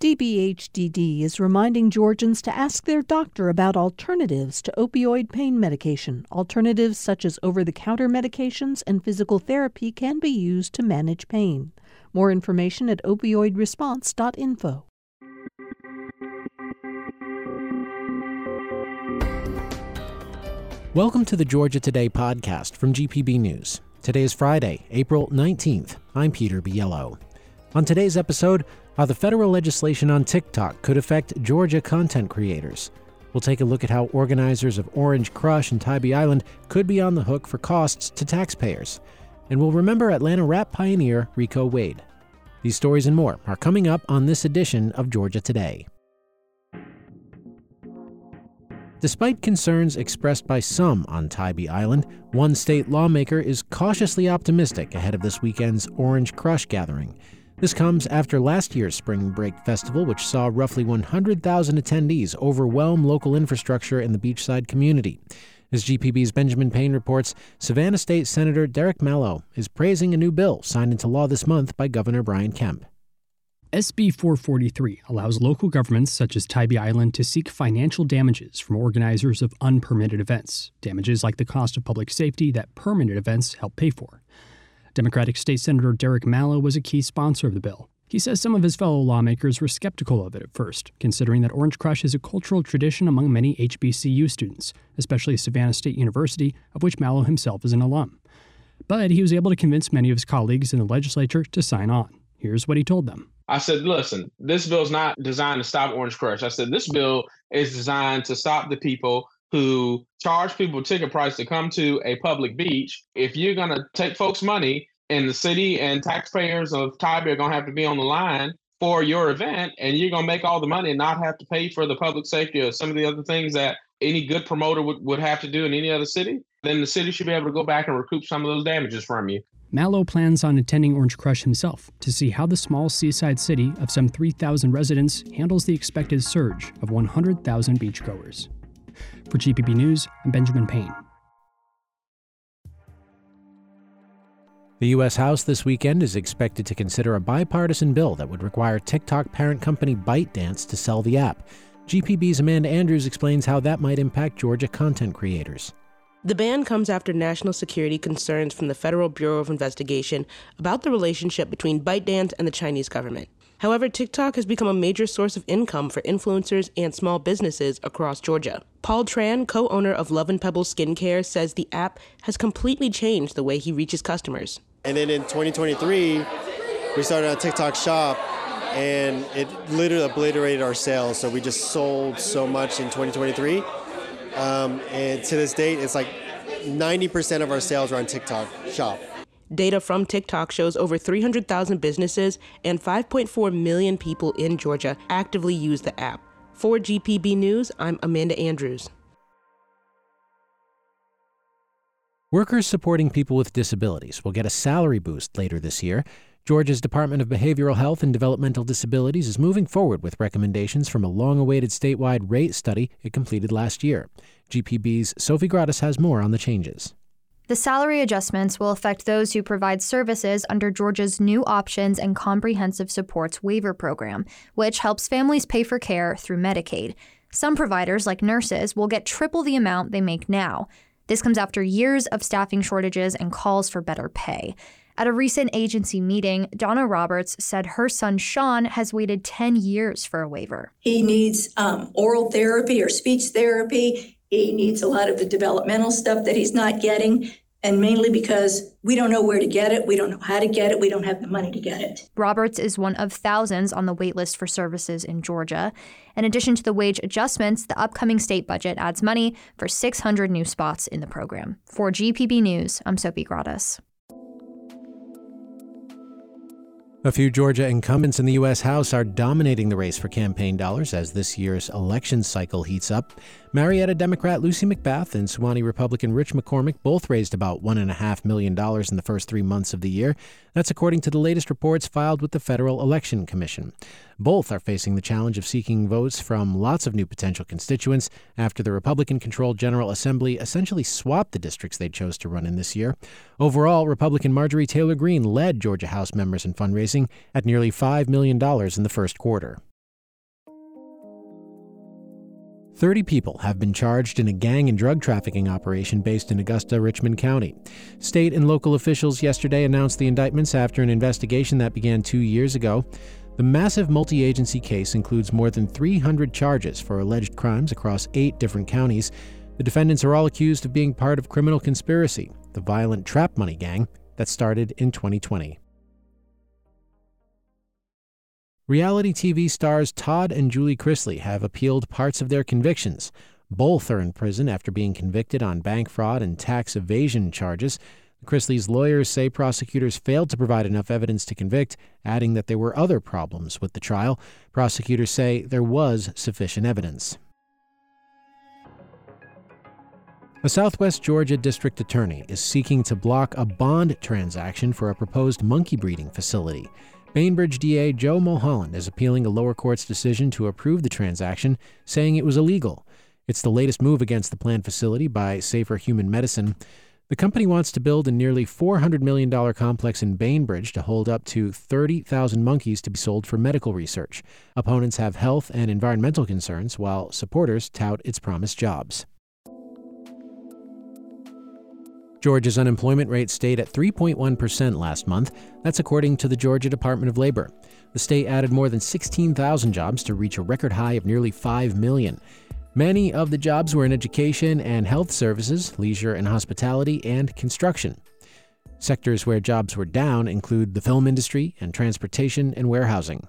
DBHDD is reminding Georgians to ask their doctor about alternatives to opioid pain medication. Alternatives such as over-the-counter medications and physical therapy can be used to manage pain. More information at opioidresponse.info. Welcome to the Georgia Today podcast from GPB News. Today is Friday, April 19th. I'm Peter Biello. On today's episode, how the federal legislation on TikTok could affect Georgia content creators. We'll take a look at how organizers of Orange Crush and Tybee Island could be on the hook for costs to taxpayers. And we'll remember Atlanta rap pioneer Rico Wade. These stories and more are coming up on this edition of Georgia Today. Despite concerns expressed by some on Tybee Island, one state lawmaker is cautiously optimistic ahead of this weekend's Orange Crush gathering. This comes after last year's Spring Break Festival, which saw roughly 100,000 attendees overwhelm local infrastructure in the beachside community. As GPB's Benjamin Payne reports, Savannah State Senator Derek Mallow is praising a new bill signed into law this month by Governor Brian Kemp. SB 443 allows local governments such as Tybee Island to seek financial damages from organizers of unpermitted events, damages like the cost of public safety that permanent events help pay for. Democratic State Senator Derek Mallow was a key sponsor of the bill. He says some of his fellow lawmakers were skeptical of it at first, considering that Orange Crush is a cultural tradition among many HBCU students, especially Savannah State University, of which Mallow himself is an alum. But he was able to convince many of his colleagues in the legislature to sign on. Here's what he told them. I said, listen, this bill is not designed to stop Orange Crush. I said, this bill is designed to stop the people who charge people a ticket price to come to a public beach. If you're going to take folks' money and the city and taxpayers of Tybee are going to have to be on the line for your event, and you're going to make all the money and not have to pay for the public safety or some of the other things that any good promoter would have to do in any other city, then the city should be able to go back and recoup some of those damages from you. Mallow plans on attending Orange Crush himself to see how the small seaside city of some 3,000 residents handles the expected surge of 100,000 beachgoers. For GPB News, I'm Benjamin Payne. The U.S. House this weekend is expected to consider a bipartisan bill that would require TikTok parent company ByteDance to sell the app. GPB's Amanda Andrews explains how that might impact Georgia content creators. The ban comes after national security concerns from the Federal Bureau of Investigation about the relationship between ByteDance and the Chinese government. However, TikTok has become a major source of income for influencers and small businesses across Georgia. Paul Tran, co-owner of Love & Pebble Skincare, says the app has completely changed the way he reaches customers. And then in 2023, we started a TikTok shop, and it literally obliterated our sales. So we just sold so much in 2023. And to this date, it's like 90% of our sales are on TikTok shop. Data from TikTok shows over 300,000 businesses and 5.4 million people in Georgia actively use the app. For GPB News, I'm Amanda Andrews. Workers supporting people with disabilities will get a salary boost later this year. Georgia's Department of Behavioral Health and Developmental Disabilities is moving forward with recommendations from a long-awaited statewide rate study it completed last year. GPB's Sophie Gratis has more on the changes. The salary adjustments will affect those who provide services under Georgia's new Options and Comprehensive Supports Waiver Program, which helps families pay for care through Medicaid. Some providers, like nurses, will get triple the amount they make now. This comes after years of staffing shortages and calls for better pay. At a recent agency meeting, Donna Roberts said her son Sean has waited 10 years for a waiver. He needs oral therapy or speech therapy. He needs a lot of the developmental stuff that he's not getting, and mainly because we don't know where to get it, we don't know how to get it, we don't have the money to get it. Roberts is one of thousands on the wait list for services in Georgia. In addition to the wage adjustments, the upcoming state budget adds money for 600 new spots in the program. For GPB News, I'm Sophie Gratis. A few Georgia incumbents in the U.S. House are dominating the race for campaign dollars as this year's election cycle heats up. Marietta Democrat Lucy McBath and Suwannee Republican Rich McCormick both raised about $1.5 million in the first 3 months of the year. That's according to the latest reports filed with the Federal Election Commission. Both are facing the challenge of seeking votes from lots of new potential constituents after the Republican-controlled General Assembly essentially swapped the districts they chose to run in this year. Overall, Republican Marjorie Taylor Greene led Georgia House members in fundraising at nearly $5 million in the first quarter. 30 people have been charged in a gang and drug trafficking operation based in Augusta, Richmond County. State and local officials yesterday announced the indictments after an investigation that began 2 years ago. The massive multi-agency case includes more than 300 charges for alleged crimes across 8 different counties. The defendants are all accused of being part of criminal conspiracy, the violent trap money gang that started in 2020. Reality TV stars Todd and Julie Chrisley have appealed parts of their convictions. Both are in prison after being convicted on bank fraud and tax evasion charges. Chrisley's lawyers say prosecutors failed to provide enough evidence to convict, adding that there were other problems with the trial. Prosecutors say there was sufficient evidence. A Southwest Georgia district attorney is seeking to block a bond transaction for a proposed monkey breeding facility. Bainbridge DA Joe Mulholland is appealing a lower court's decision to approve the transaction, saying it was illegal. It's the latest move against the planned facility by Safer Human Medicine. The company wants to build a nearly $400 million complex in Bainbridge to hold up to 30,000 monkeys to be sold for medical research. Opponents have health and environmental concerns, while supporters tout its promised jobs. Georgia's unemployment rate stayed at 3.1% last month. That's according to the Georgia Department of Labor. The state added more than 16,000 jobs to reach a record high of nearly 5 million. Many of the jobs were in education and health services, leisure and hospitality, and construction. Sectors where jobs were down include the film industry and transportation and warehousing.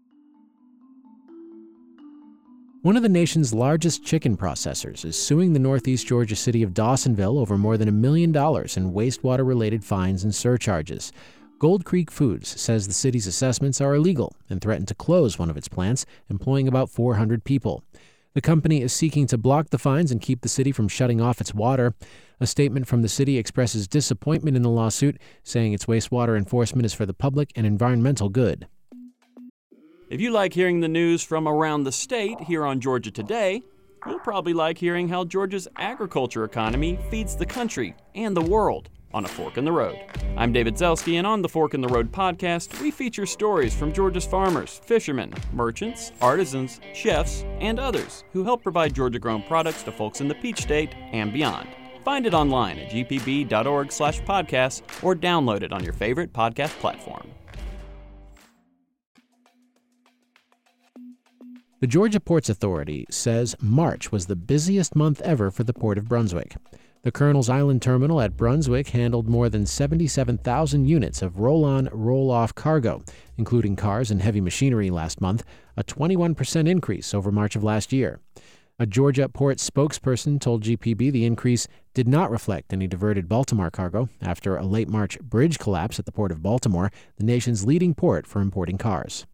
One of the nation's largest chicken processors is suing the northeast Georgia city of Dawsonville over more than $1 million in wastewater-related fines and surcharges. Gold Creek Foods says the city's assessments are illegal and threatened to close one of its plants, employing about 400 people. The company is seeking to block the fines and keep the city from shutting off its water. A statement from the city expresses disappointment in the lawsuit, saying its wastewater enforcement is for the public and environmental good. If you like hearing the news from around the state here on Georgia Today, you'll probably like hearing how Georgia's agriculture economy feeds the country and the world on A Fork in the Road. I'm David Zelski, and on the Fork in the Road podcast, we feature stories from Georgia's farmers, fishermen, merchants, artisans, chefs, and others who help provide Georgia-grown products to folks in the Peach State and beyond. Find it online at gpb.org/podcast or download it on your favorite podcast platform. The Georgia Ports Authority says March was the busiest month ever for the Port of Brunswick. The Colonel's Island Terminal at Brunswick handled more than 77,000 units of roll-on, roll-off cargo, including cars and heavy machinery last month, a 21% increase over March of last year. A Georgia Port spokesperson told GPB the increase did not reflect any diverted Baltimore cargo after a late March bridge collapse at the Port of Baltimore, the nation's leading port for importing cars.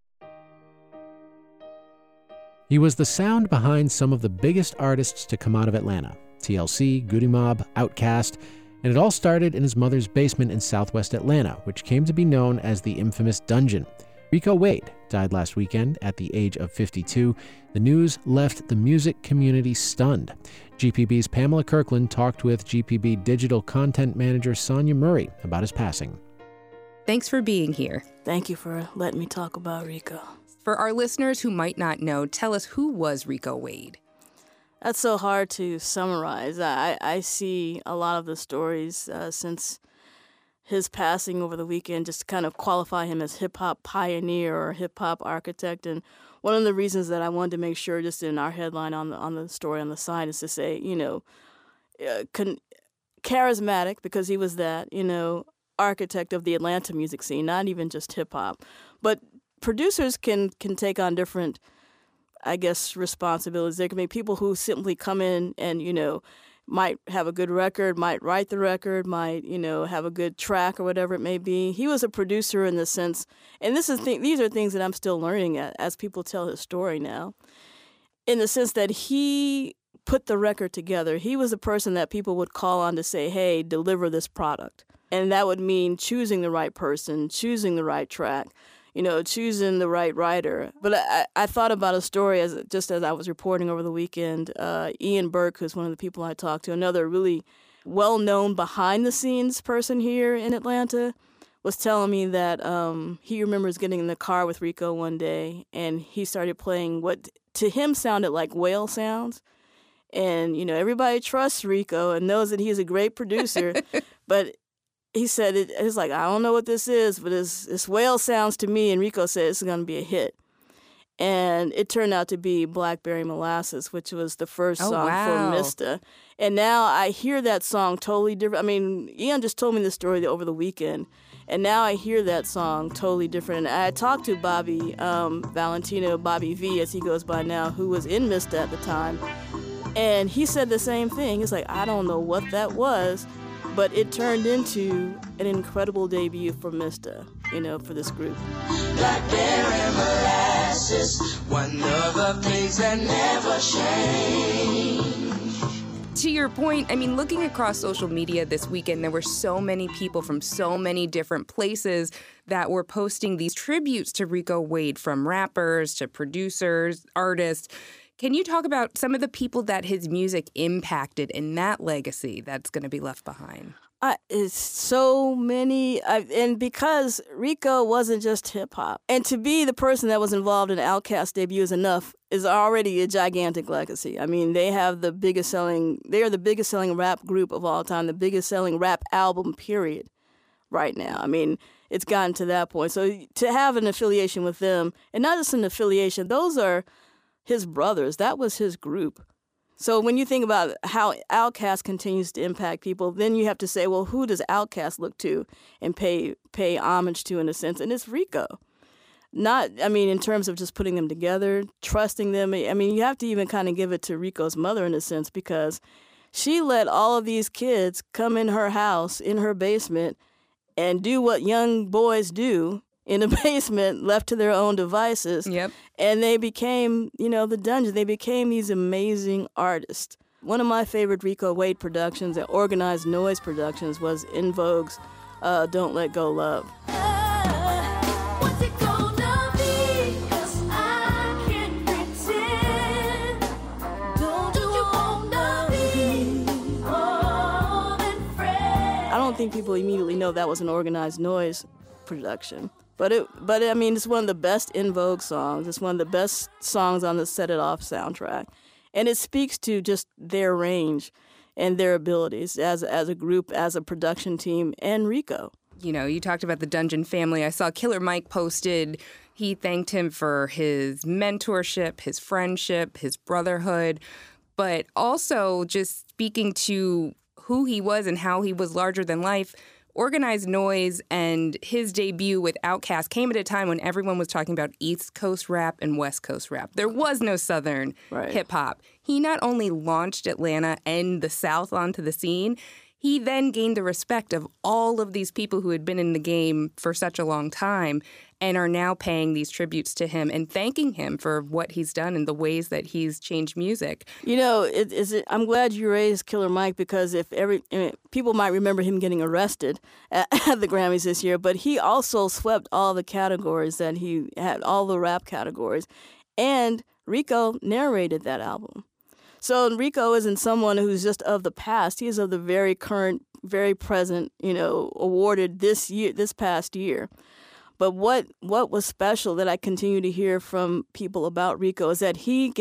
He was the sound behind some of the biggest artists to come out of Atlanta: TLC, Goody Mob, Outkast, and it all started in his mother's basement in southwest Atlanta, which came to be known as the infamous Dungeon. Rico Wade died last weekend at the age of 52. The news left the music community stunned. GPB's Pamela Kirkland talked with GPB digital content manager Sonia Murray about his passing. Thanks for being here. Thank you for letting me talk about Rico. For our listeners who might not know, tell us, who was Rico Wade? That's so hard to summarize. I see a lot of the stories since his passing over the weekend just to kind of qualify him as hip-hop pioneer or hip-hop architect. And one of the reasons that I wanted to make sure just in our headline on the story on the side is to say, charismatic, because he was that, architect of the Atlanta music scene, not even just hip-hop. But producers can take on different, responsibilities. There can be people who simply come in and, might have a good record, might write the record, might, have a good track or whatever it may be. He was a producer in the sense, and these are things that I'm still learning as people tell his story now, in the sense that he put the record together. He was a person that people would call on to say, hey, deliver this product. And that would mean choosing the right person, choosing the right track, choosing the right writer. But I thought about a story as I was reporting over the weekend. Ian Burke, who's one of the people I talked to, another really well-known behind-the-scenes person here in Atlanta, was telling me that he remembers getting in the car with Rico one day, and he started playing what to him sounded like whale sounds. And, everybody trusts Rico and knows that he's a great producer, but he said it's like, I don't know what this is, but it's whale sounds to me, and Rico said it's going to be a hit. And it turned out to be Blackberry Molasses, which was the first song for Mista. And now I hear that song totally different. I mean, Ian just told me this story over the weekend, and now I hear that song totally different. And I talked to Bobby Valentino, Bobby V, as he goes by now, who was in Mista at the time. And he said the same thing. He's like, I don't know what that was, but it turned into an incredible debut for Mista, for this group. Blackberry molasses, one of the things that never change. To your point, looking across social media this weekend, there were so many people from so many different places that were posting these tributes to Rico Wade, from rappers to producers, artists. Can you talk about some of the people that his music impacted and that legacy that's going to be left behind? It's so many, and because Rico wasn't just hip hop, and to be the person that was involved in Outkast's debut is already a gigantic legacy. They have the biggest selling rap group of all time, the biggest selling rap album, period, right now. It's gotten to that point. So to have an affiliation with them, and not just an affiliation, those are his brothers. That was his group. So when you think about how Outkast continues to impact people, then you have to say, well, who does Outkast look to and pay homage to, in a sense? And it's Rico. Not, in terms of just putting them together, trusting them. You have to even kind of give it to Rico's mother, in a sense, because she let all of these kids come in her house, in her basement, and do what young boys do in a basement, left to their own devices. Yep. And they became, the Dungeon. They became these amazing artists. One of my favorite Rico Wade productions, and Organized Noise productions, was En Vogue's Don't Let Go Love. I don't think people immediately know that was an Organized Noise production. But it's one of the best En Vogue songs. It's one of the best songs on the Set It Off soundtrack. And it speaks to just their range and their abilities as a group, as a production team, and Rico. You talked about the Dungeon family. I saw Killer Mike posted, he thanked him for his mentorship, his friendship, his brotherhood, but also just speaking to who he was and how he was larger than life. Organized Noise and his debut with Outkast came at a time when everyone was talking about East Coast rap and West Coast rap. There was no Southern hip-hop. He not only launched Atlanta and the South onto the scene, he then gained the respect of all of these people who had been in the game for such a long time and are now paying these tributes to him and thanking him for what he's done and the ways that he's changed music. I'm glad you raised Killer Mike, because people might remember him getting arrested at the Grammys this year, but he also swept all the categories that he had, all the rap categories, and Rico narrated that album. So Rico isn't someone who's just of the past. He is of the very current, very present, awarded this past year. But what was special that I continue to hear from people about Rico is that he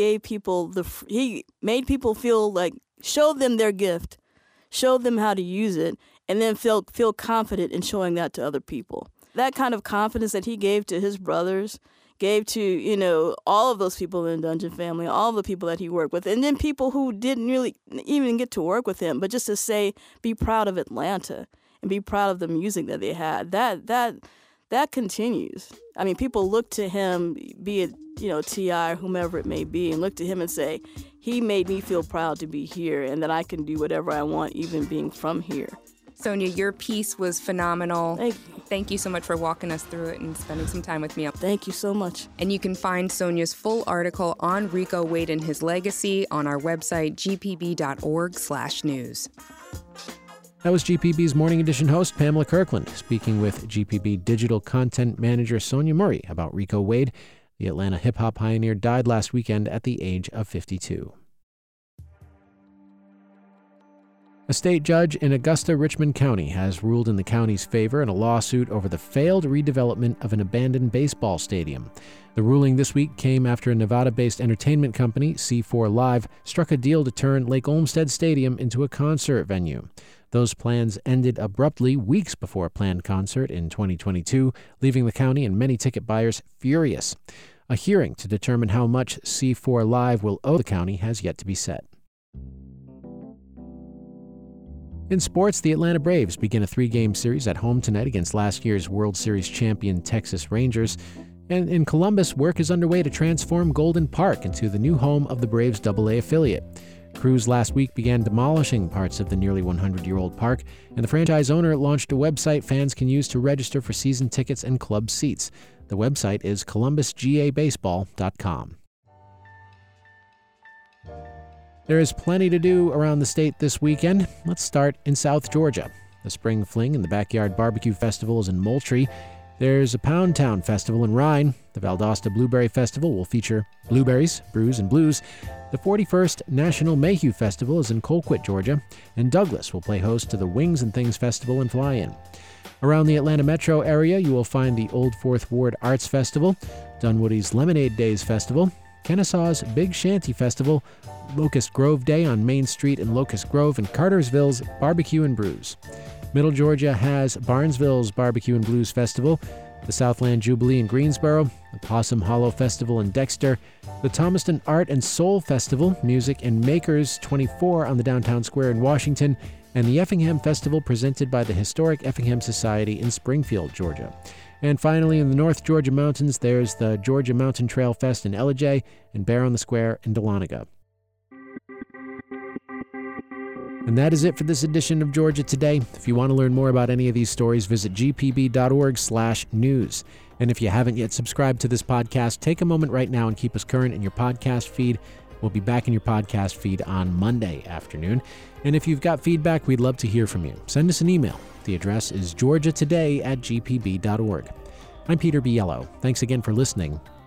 made people feel like, showed them their gift, showed them how to use it, and then feel confident in showing that to other people. That kind of confidence that he gave to his brothers, gave to, all of those people in the Dungeon family, all the people that he worked with, and then people who didn't really even get to work with him, but just to say, be proud of Atlanta and be proud of the music that they had. That continues. People look to him, be it, T.I. or whomever it may be, and look to him and say, he made me feel proud to be here and that I can do whatever I want, even being from here. Sonia, your piece was phenomenal. Thank you. Thank you so much for walking us through it and spending some time with me. Thank you so much. And you can find Sonia's full article on Rico Wade and his legacy on our website, gpb.org/news. That was GPB's Morning Edition host, Pamela Kirkland, speaking with GPB Digital Content Manager Sonia Murray about Rico Wade. The Atlanta hip-hop pioneer died last weekend at the age of 52. A state judge in Augusta, Richmond County has ruled in the county's favor in a lawsuit over the failed redevelopment of an abandoned baseball stadium. The ruling this week came after a Nevada-based entertainment company, C4 Live, struck a deal to turn Lake Olmsted Stadium into a concert venue. Those plans ended abruptly weeks before a planned concert in 2022, leaving the county and many ticket buyers furious. A hearing to determine how much C4 Live will owe the county has yet to be set. In sports, the Atlanta Braves begin a 3-game series at home tonight against last year's World Series champion Texas Rangers. And in Columbus, work is underway to transform Golden Park into the new home of the Braves' AA affiliate. Crews last week began demolishing parts of the nearly 100-year-old park, and the franchise owner launched a website fans can use to register for season tickets and club seats. The website is columbusgabaseball.com. There is plenty to do around the state this weekend. Let's start in South Georgia. The Spring Fling and the Backyard Barbecue Festival is in Moultrie. There's a Pound Town Festival in Rhine. The Valdosta Blueberry Festival will feature blueberries, brews, and blues. The 41st National Mayhew Festival is in Colquitt, Georgia. And Douglas will play host to the Wings and Things Festival in Fly-In. Around the Atlanta metro area, you will find the Old Fourth Ward Arts Festival, Dunwoody's Lemonade Days Festival, Kennesaw's Big Shanty Festival, Locust Grove Day on Main Street in Locust Grove, and Cartersville's Barbecue and Brews. Middle Georgia has Barnesville's Barbecue and Blues Festival, the Southland Jubilee in Greensboro, the Possum Hollow Festival in Dexter, the Thomaston Art and Soul Festival, Music and Makers 24 on the Downtown Square in Washington, and the Effingham Festival presented by the Historic Effingham Society in Springfield, Georgia. And finally, in the North Georgia mountains, there's the Georgia Mountain Trail Fest in Ellijay and Bear on the Square in Dahlonega. And that is it for this edition of Georgia Today. If you want to learn more about any of these stories, visit gpb.org/news. And if you haven't yet subscribed to this podcast, take a moment right now and keep us current in your podcast feed. We'll be back in your podcast feed on Monday afternoon. And if you've got feedback, we'd love to hear from you. Send us an email. The address is georgiatoday@gpb.org. I'm Peter Biello. Thanks again for listening,